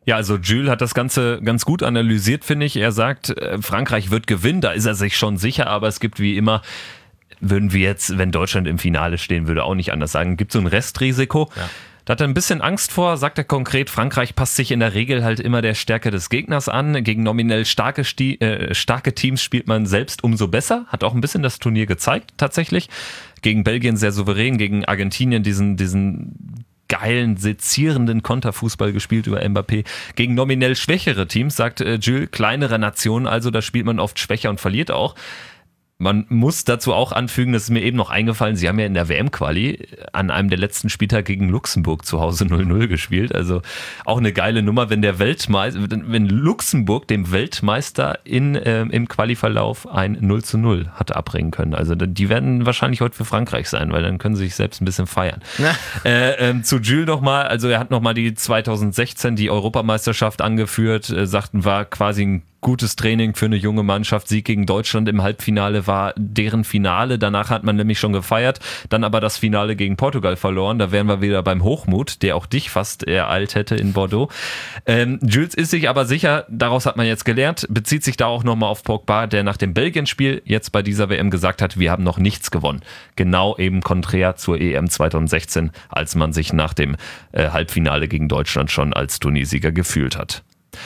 Ja, also Jules hat das Ganze ganz gut analysiert, finde ich. Er sagt, Frankreich wird gewinnen, da ist er sich schon sicher, aber es gibt wie immer, würden wir jetzt, wenn Deutschland im Finale stehen würde, auch nicht anders sagen, gibt so ein Restrisiko. Ja. Da hat er ein bisschen Angst vor, sagt er konkret, Frankreich passt sich in der Regel halt immer der Stärke des Gegners an. Gegen nominell starke, Sti- äh, starke Teams spielt man selbst umso besser. Hat auch ein bisschen das Turnier gezeigt, tatsächlich. Gegen Belgien sehr souverän, gegen Argentinien diesen, diesen geilen, sezierenden Konterfußball gespielt über Mbappé. Gegen nominell schwächere Teams, sagt äh, Jules, kleinere Nationen, also da spielt man oft schwächer und verliert auch. Man muss dazu auch anfügen, das ist mir eben noch eingefallen, sie haben ja in der W M-Quali an einem der letzten Spieltage gegen Luxemburg zu Hause null null gespielt. Also auch eine geile Nummer, wenn der Weltmeister, wenn Luxemburg dem Weltmeister in, äh, im Quali-Verlauf ein null zu null hatte abbringen können. Also die werden wahrscheinlich heute für Frankreich sein, weil dann können sie sich selbst ein bisschen feiern. äh, äh, zu Jules nochmal, also er hat nochmal die zweitausendsechzehn, die Europameisterschaft angeführt, äh, sagten, war quasi ein gutes Training für eine junge Mannschaft. Sieg gegen Deutschland im Halbfinale war deren Finale. Danach hat man nämlich schon gefeiert. Dann aber das Finale gegen Portugal verloren. Da wären wir wieder beim Hochmut, der auch dich fast ereilt hätte in Bordeaux. Ähm, Jules ist sich aber sicher, daraus hat man jetzt gelernt, bezieht sich da auch nochmal auf Pogba, der nach dem Belgien-Spiel jetzt bei dieser W M gesagt hat, wir haben noch nichts gewonnen. Genau eben konträr zur E M zweitausendsechzehn, als man sich nach dem äh, Halbfinale gegen Deutschland schon als Turniersieger gefühlt hat.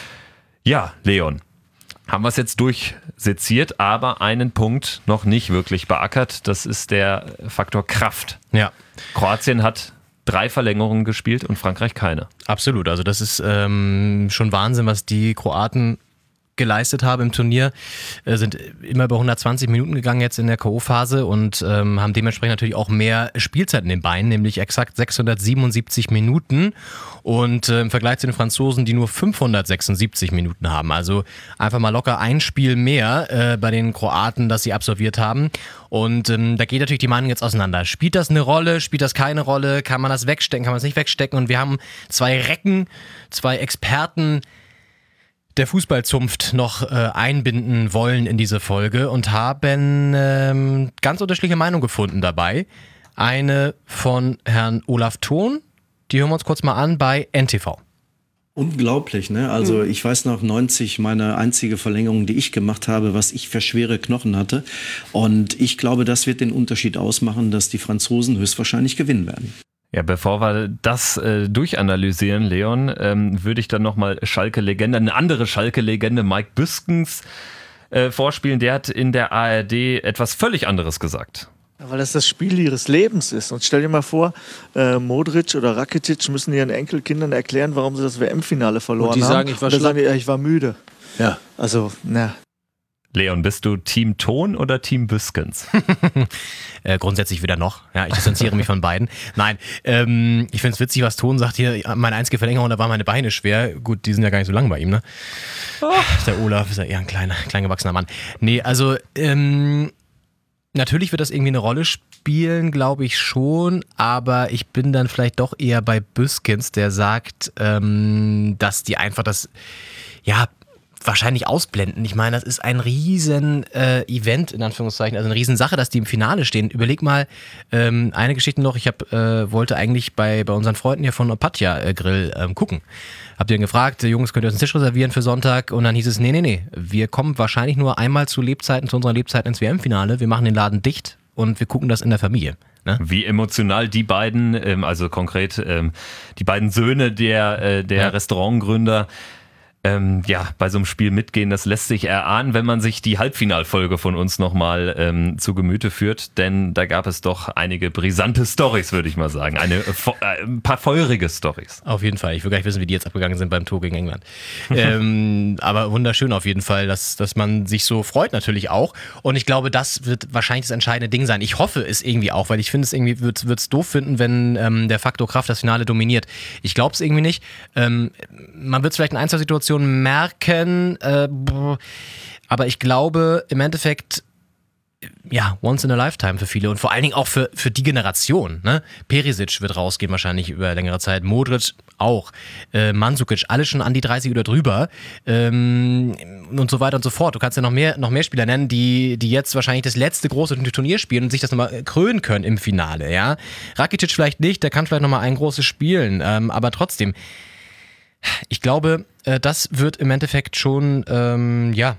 Ja, Leon, haben wir es jetzt durchseziert, aber einen Punkt noch nicht wirklich beackert. Das ist der Faktor Kraft. Ja. Kroatien hat drei Verlängerungen gespielt und Frankreich keine. Absolut. Also das ist ähm, schon Wahnsinn, was die Kroaten geleistet haben im Turnier, äh, sind immer über hundertzwanzig Minuten gegangen jetzt in der K O-Phase und ähm, haben dementsprechend natürlich auch mehr Spielzeit in den Beinen, nämlich exakt sechshundertsiebenundsiebzig Minuten und äh, im Vergleich zu den Franzosen, die nur fünfhundertsechsundsiebzig Minuten haben, also einfach mal locker ein Spiel mehr äh, bei den Kroaten, das sie absolviert haben und ähm, da geht natürlich die Meinung jetzt auseinander. Spielt das eine Rolle, spielt das keine Rolle, kann man das wegstecken, kann man es nicht wegstecken und wir haben zwei Recken, zwei Experten der Fußballzunft noch äh, einbinden wollen in diese Folge und haben ähm, ganz unterschiedliche Meinungen gefunden dabei. Eine von Herrn Olaf Thon, die hören wir uns kurz mal an bei N T V. Unglaublich, ne? Also ich weiß noch, neunzig, meine einzige Verlängerung, die ich gemacht habe, was ich für schwere Knochen hatte. Und ich glaube, das wird den Unterschied ausmachen, dass die Franzosen höchstwahrscheinlich gewinnen werden. Ja, bevor wir das äh, durchanalysieren, Leon, ähm, würde ich dann nochmal Schalke-Legende, eine andere Schalke-Legende, Mike Büskens, äh, vorspielen. Der hat in der A R D etwas völlig anderes gesagt. Ja, weil das das Spiel ihres Lebens ist. Und stell dir mal vor, äh, Modric oder Rakitic müssen ihren Enkelkindern erklären, warum sie das W M-Finale verloren haben. Und die sagen, ich war schlecht. Sagen die, ja, ich war müde. Ja. Also, na. Leon, bist du Team Thon oder Team Büskens? äh, grundsätzlich wieder noch. Ja, ich distanziere mich von beiden. Nein, ähm, ich finde es witzig, was Thon sagt hier. Meine einzige Verlängerung, da waren meine Beine schwer. Gut, die sind ja gar nicht so lang bei ihm, ne? Oh. Der Olaf ist ja eher ein kleiner, klein gewachsener Mann. Nee, also ähm, natürlich wird das irgendwie eine Rolle spielen, glaube ich schon. Aber ich bin dann vielleicht doch eher bei Büskens, der sagt, ähm, dass die einfach das, ja, wahrscheinlich ausblenden. Ich meine, das ist ein riesen äh, Event, in Anführungszeichen, also eine riesen Sache, dass die im Finale stehen. Überleg mal, ähm, eine Geschichte noch, ich hab, äh, wollte eigentlich bei, bei unseren Freunden hier von Opatja äh, Grill ähm, gucken. Habt ihr dann gefragt, Jungs, könnt ihr uns einen Tisch reservieren für Sonntag? Und dann hieß es, nee, nee, nee, wir kommen wahrscheinlich nur einmal zu Lebzeiten, zu unserer Lebzeit ins W M-Finale, wir machen den Laden dicht und wir gucken das in der Familie. Ne? Wie emotional die beiden, ähm, also konkret ähm, die beiden Söhne der, äh, der ja. Restaurantgründer, Ähm, ja, bei so einem Spiel mitgehen, das lässt sich erahnen, wenn man sich die Halbfinalfolge von uns nochmal ähm, zu Gemüte führt, denn da gab es doch einige brisante Storys, würde ich mal sagen. Eine, äh, ein paar feurige Storys. Auf jeden Fall. Ich will gar nicht wissen, wie die jetzt abgegangen sind beim Tor gegen England. ähm, aber wunderschön auf jeden Fall, dass, dass man sich so freut natürlich auch. Und ich glaube, das wird wahrscheinlich das entscheidende Ding sein. Ich hoffe es irgendwie auch, weil ich finde es irgendwie, würde es doof finden, wenn ähm, der Faktor Kraft das Finale dominiert. Ich glaube es irgendwie nicht. Ähm, man wird es vielleicht in ein, zwei Situationen merken, äh, aber ich glaube im Endeffekt, ja, once in a lifetime für viele und vor allen Dingen auch für, für die Generation. Ne? Perisic wird rausgehen wahrscheinlich über längere Zeit, Modric auch, äh, Mandzukic, alle schon an die dreißig oder drüber ähm, und so weiter und so fort. Du kannst ja noch mehr, noch mehr Spieler nennen, die, die jetzt wahrscheinlich das letzte große Turnier spielen und sich das nochmal krönen können im Finale. Ja? Rakitic vielleicht nicht, der kann vielleicht nochmal ein großes spielen, ähm, aber trotzdem, Ich glaube, das wird im Endeffekt schon, ähm, ja,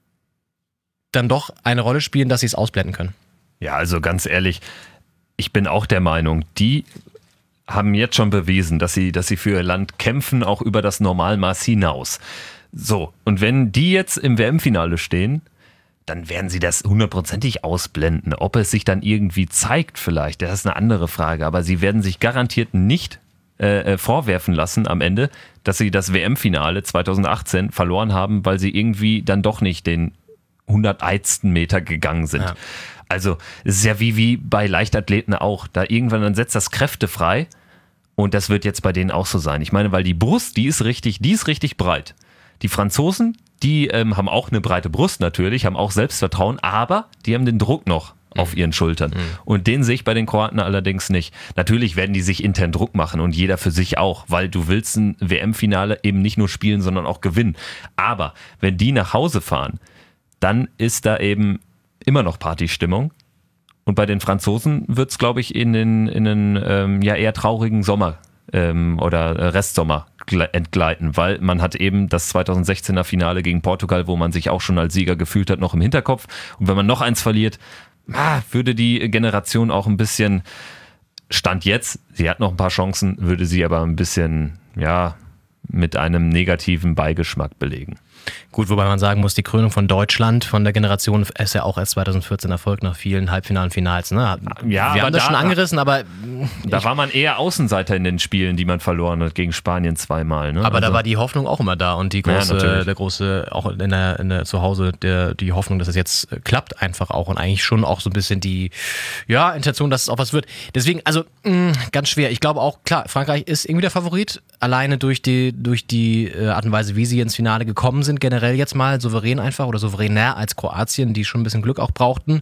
dann doch eine Rolle spielen, dass sie es ausblenden können. Ja, also ganz ehrlich, ich bin auch der Meinung, die haben jetzt schon bewiesen, dass sie, dass sie für ihr Land kämpfen, auch über das Normalmaß hinaus. So, und wenn die jetzt im W M-Finale stehen, dann werden sie das hundertprozentig ausblenden. Ob es sich dann irgendwie zeigt vielleicht, das ist eine andere Frage, aber sie werden sich garantiert nicht äh, vorwerfen lassen am Ende, dass sie das W M-Finale zweitausendachtzehn verloren haben, weil sie irgendwie dann doch nicht den hundertsten Meter gegangen sind. Ja. Also es ist ja wie, wie bei Leichtathleten auch, da irgendwann dann setzt das Kräfte frei und das wird jetzt bei denen auch so sein. Ich meine, weil die Brust, die ist richtig, die ist richtig breit. Die Franzosen, die ähm, haben auch eine breite Brust natürlich, haben auch Selbstvertrauen, aber die haben den Druck noch auf ihren Schultern. Mhm. Und den sehe ich bei den Kroaten allerdings nicht. Natürlich werden die sich intern Druck machen und jeder für sich auch, weil du willst ein W M-Finale eben nicht nur spielen, sondern auch gewinnen. Aber wenn die nach Hause fahren, dann ist da eben immer noch Partystimmung. Und bei den Franzosen wird es, glaube ich, in den, in den ähm, ja eher traurigen Sommer ähm, oder Restsommer entgleiten, weil man hat eben das zweitausendsechzehner Finale gegen Portugal, wo man sich auch schon als Sieger gefühlt hat, noch im Hinterkopf. Und wenn man noch eins verliert, ah, würde die Generation auch ein bisschen, Stand jetzt, sie hat noch ein paar Chancen, würde sie aber ein bisschen, ja, mit einem negativen Beigeschmack belegen. Gut, wobei man sagen muss, die Krönung von Deutschland, von der Generation, ist ja auch erst zweitausendvierzehn erfolgt nach vielen Halbfinalen, Finals. Ne? Ja, wir haben das da, schon angerissen, aber... Da war man eher Außenseiter in den Spielen, die man verloren hat, gegen Spanien zweimal. Ne? Aber also, da war die Hoffnung auch immer da und die große, ja, der große, auch in der, in der zu Hause, der, die Hoffnung, dass es jetzt klappt einfach auch und eigentlich schon auch so ein bisschen die, ja, Intention, dass es auch was wird. Deswegen, also mh, ganz schwer. Ich glaube auch, klar, Frankreich ist irgendwie der Favorit, alleine durch die, durch die Art und Weise, wie sie ins Finale gekommen sind, generell jetzt mal souverän einfach oder souveräner als Kroatien, die schon ein bisschen Glück auch brauchten.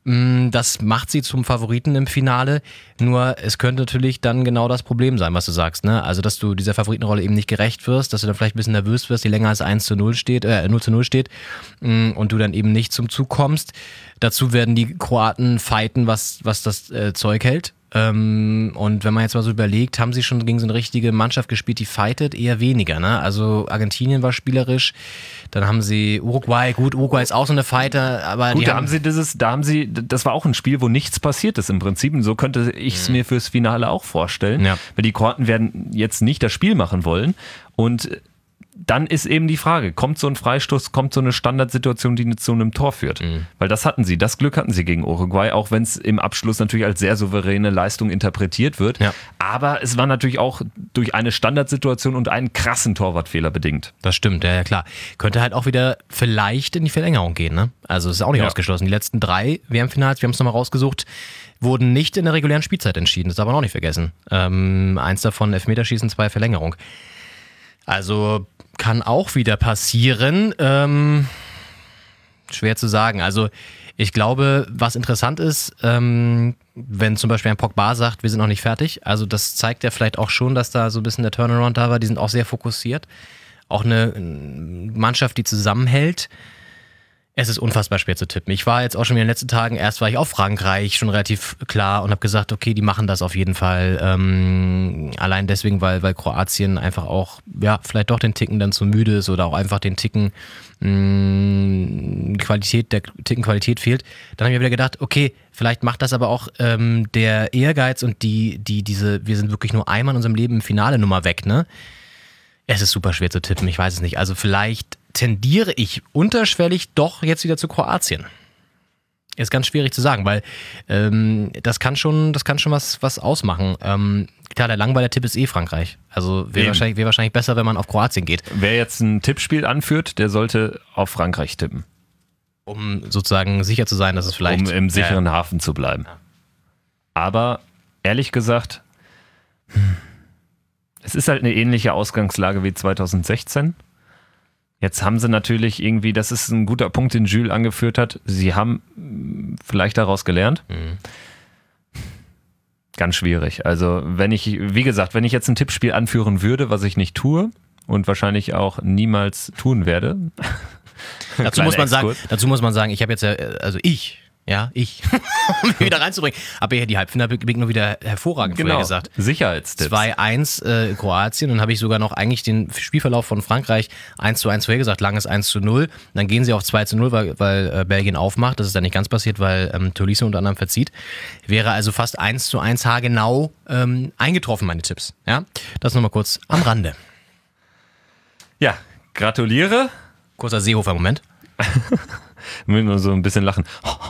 Das macht sie zum Favoriten im Finale, nur es könnte natürlich dann genau das Problem sein, was du sagst, ne? Also, dass du dieser Favoritenrolle eben nicht gerecht wirst, dass du dann vielleicht ein bisschen nervös wirst, die länger als eins zu null steht, äh, null zu null steht und du dann eben nicht zum Zug kommst. Dazu werden die Kroaten fighten, was, was das äh, Zeug hält. Ähm, und wenn man jetzt mal so überlegt, haben sie schon gegen so eine richtige Mannschaft gespielt, die fightet? Eher weniger, ne? Also Argentinien war spielerisch, dann haben sie Uruguay, gut, Uruguay ist auch so eine Fighter, aber gut, die da haben, haben sie dieses, da haben sie, das war auch ein Spiel, wo nichts passiert ist im Prinzip und so könnte ich es mhm. mir fürs Finale auch vorstellen, ja. Weil die Kroaten werden jetzt nicht das Spiel machen wollen und dann ist eben die Frage, kommt so ein Freistoß, kommt so eine Standardsituation, die zu einem Tor führt? Mhm. Weil das hatten sie, das Glück hatten sie gegen Uruguay, auch wenn es im Abschluss natürlich als sehr souveräne Leistung interpretiert wird. Ja. Aber es war natürlich auch durch eine Standardsituation und einen krassen Torwartfehler bedingt. Das stimmt, ja, ja klar. Könnte halt auch wieder vielleicht in die Verlängerung gehen, ne? Also es ist auch nicht ja. ausgeschlossen. Die letzten drei W M-Finals, wir haben es nochmal rausgesucht, wurden nicht in der regulären Spielzeit entschieden. Das darf man auch nicht vergessen. Ähm, eins davon Elfmeterschießen, zwei Verlängerung. Also kann auch wieder passieren. Ähm, schwer zu sagen. Also ich glaube, was interessant ist, ähm, wenn zum Beispiel ein Pogba sagt, wir sind noch nicht fertig. Also das zeigt ja vielleicht auch schon, dass da so ein bisschen der Turnaround da war. Die sind auch sehr fokussiert. Auch eine Mannschaft, die zusammenhält. Es ist unfassbar schwer zu tippen. Ich war jetzt auch schon in den letzten Tagen, erst war ich auf Frankreich schon relativ klar und habe gesagt, okay, die machen das auf jeden Fall. Ähm, allein deswegen, weil, weil Kroatien einfach auch, ja, vielleicht doch den Ticken dann zu müde ist oder auch einfach den Ticken mh, Qualität, der Ticken Qualität fehlt. Dann habe ich mir wieder gedacht, okay, vielleicht macht das aber auch ähm, der Ehrgeiz und die, die, diese, wir sind wirklich nur einmal in unserem Leben im Finale Nummer weg, ne? Es ist super schwer zu tippen, ich weiß es nicht. Also vielleicht tendiere ich unterschwellig doch jetzt wieder zu Kroatien. Ist ganz schwierig zu sagen, weil ähm, das kann schon, das kann schon was, was ausmachen. Ähm, klar, der Langweiler-Tipp ist eh Frankreich. Also wäre wahrscheinlich, wär wahrscheinlich besser, wenn man auf Kroatien geht. Wer jetzt ein Tippspiel anführt, der sollte auf Frankreich tippen. Um sozusagen sicher zu sein, dass es vielleicht... Um im sicheren äh, Hafen zu bleiben. Ja. Aber ehrlich gesagt, es ist halt eine ähnliche Ausgangslage wie zweitausendsechzehn. Jetzt haben sie natürlich irgendwie, das ist ein guter Punkt, den Jules angeführt hat, sie haben vielleicht daraus gelernt. Mhm. Ganz schwierig. Also wenn ich, wie gesagt, wenn ich jetzt ein Tippspiel anführen würde, was ich nicht tue und wahrscheinlich auch niemals tun werde. Dazu muss man sagen, dazu muss man sagen, ich habe jetzt ja, also ich Ja, ich. um mich wieder reinzubringen. Aber ja, die Halbfinale nur wieder hervorragend genau. vorher gesagt. Sicherheitstipps. zwei eins äh, Kroatien. Dann habe ich sogar noch eigentlich den Spielverlauf von Frankreich eins zu eins vorher gesagt, langes eins zu null. Dann gehen sie auf zwei zu null, weil, weil äh, Belgien aufmacht. Das ist dann nicht ganz passiert, weil ähm, Tolisso unter anderem verzieht. Wäre also fast eins zu eins haargenau ähm, eingetroffen, meine Tipps. Ja, das nochmal kurz am Rande. Ja, gratuliere. Kurzer Seehofer-Moment. Müssen wir so ein bisschen lachen.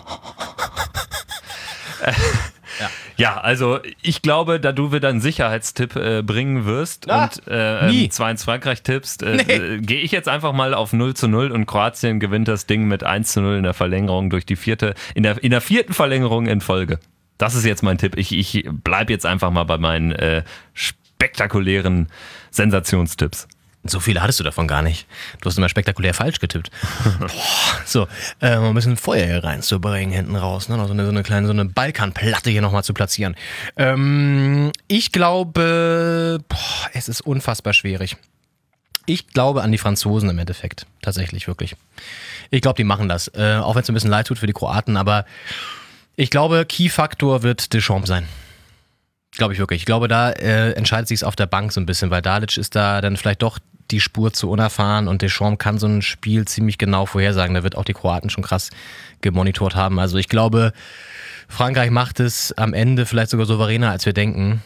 Ja. ja, also ich glaube, da du wieder einen Sicherheitstipp äh, bringen wirst ah, und äh, nie. ähm, zwei eins Frankreich tippst, äh, Nee. äh, gehe ich jetzt einfach mal auf null zu null und Kroatien gewinnt das Ding mit eins zu null in der Verlängerung durch die vierte, in der, in der vierten Verlängerung in Folge. Das ist jetzt mein Tipp. Ich, ich bleibe jetzt einfach mal bei meinen äh, spektakulären Sensationstipps. So viele hattest du davon gar nicht. Du hast immer spektakulär falsch getippt. Boah, so, äh, mal ein bisschen Feuer hier reinzubringen hinten raus. Ne? Noch so eine, so eine kleine so eine Balkanplatte hier nochmal zu platzieren. Ähm, ich glaube, boah, es ist unfassbar schwierig. Ich glaube an die Franzosen im Endeffekt. Tatsächlich, wirklich. Ich glaube, die machen das. Äh, auch wenn es ein bisschen leid tut für die Kroaten. Aber ich glaube, Key-Faktor wird Deschamps sein. Glaube ich wirklich. Ich glaube, da äh, entscheidet sich es auf der Bank so ein bisschen, weil Dalic ist da dann vielleicht doch die Spur zu unerfahren und Deschamps kann so ein Spiel ziemlich genau vorhersagen. Da wird auch die Kroaten schon krass gemonitort haben. Also ich glaube, Frankreich macht es am Ende vielleicht sogar souveräner, als wir denken.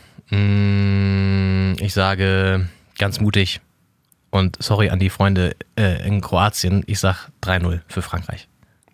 Ich sage ganz mutig und sorry an die Freunde äh, in Kroatien, ich sag drei null für Frankreich.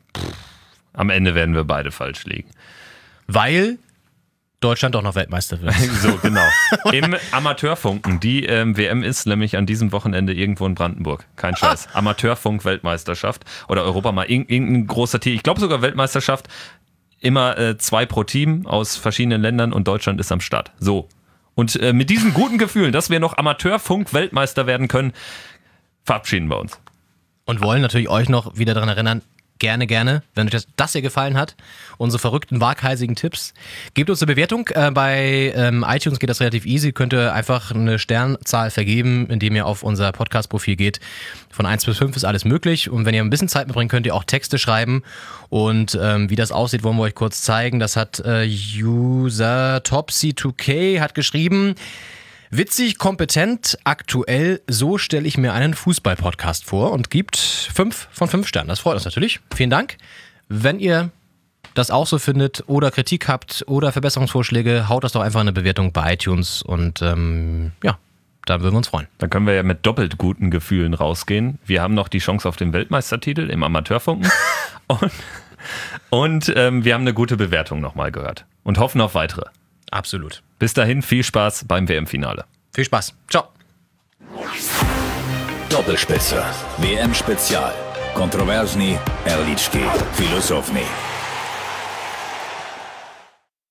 Am Ende werden wir beide falsch liegen. Weil Deutschland auch noch Weltmeister wird. So, genau. Im Amateurfunken. Die ähm, W M ist nämlich an diesem Wochenende irgendwo in Brandenburg. Kein Scheiß. Ah. Amateurfunk-Weltmeisterschaft oder Europa mal irgendein großer Titel. Ich glaube sogar Weltmeisterschaft. Immer äh, zwei pro Team aus verschiedenen Ländern und Deutschland ist am Start. So. Und äh, mit diesen guten Gefühlen, dass wir noch Amateurfunk-Weltmeister werden können, verabschieden wir uns. Und wollen natürlich euch noch wieder daran erinnern, gerne, gerne, wenn euch das, das hier gefallen hat, unsere verrückten, waghalsigen Tipps, gebt uns eine Bewertung. Äh, bei ähm, iTunes geht das relativ easy. Könnt ihr einfach eine Sternzahl vergeben, indem ihr auf unser Podcast-Profil geht. Von eins bis fünf ist alles möglich. Und wenn ihr ein bisschen Zeit mitbringt, könnt ihr auch Texte schreiben. Und ähm, wie das aussieht, wollen wir euch kurz zeigen. Das hat äh, User Topsy zwei K hat geschrieben: Witzig, kompetent, aktuell, so stelle ich mir einen Fußball-Podcast vor und gibt fünf von fünf Sternen. Das freut uns natürlich. Vielen Dank. Wenn ihr das auch so findet oder Kritik habt oder Verbesserungsvorschläge, haut das doch einfach in eine Bewertung bei iTunes und ähm, ja, da würden wir uns freuen. Dann können wir ja mit doppelt guten Gefühlen rausgehen. Wir haben noch die Chance auf den Weltmeistertitel im Amateurfunken und, und ähm, wir haben eine gute Bewertung nochmal gehört und hoffen auf weitere. Absolut. Bis dahin, viel Spaß beim W M-Finale. Viel Spaß. Ciao. Doppelspitze. W M-Spezial. Kontroverzny, Erlički, Filosofni.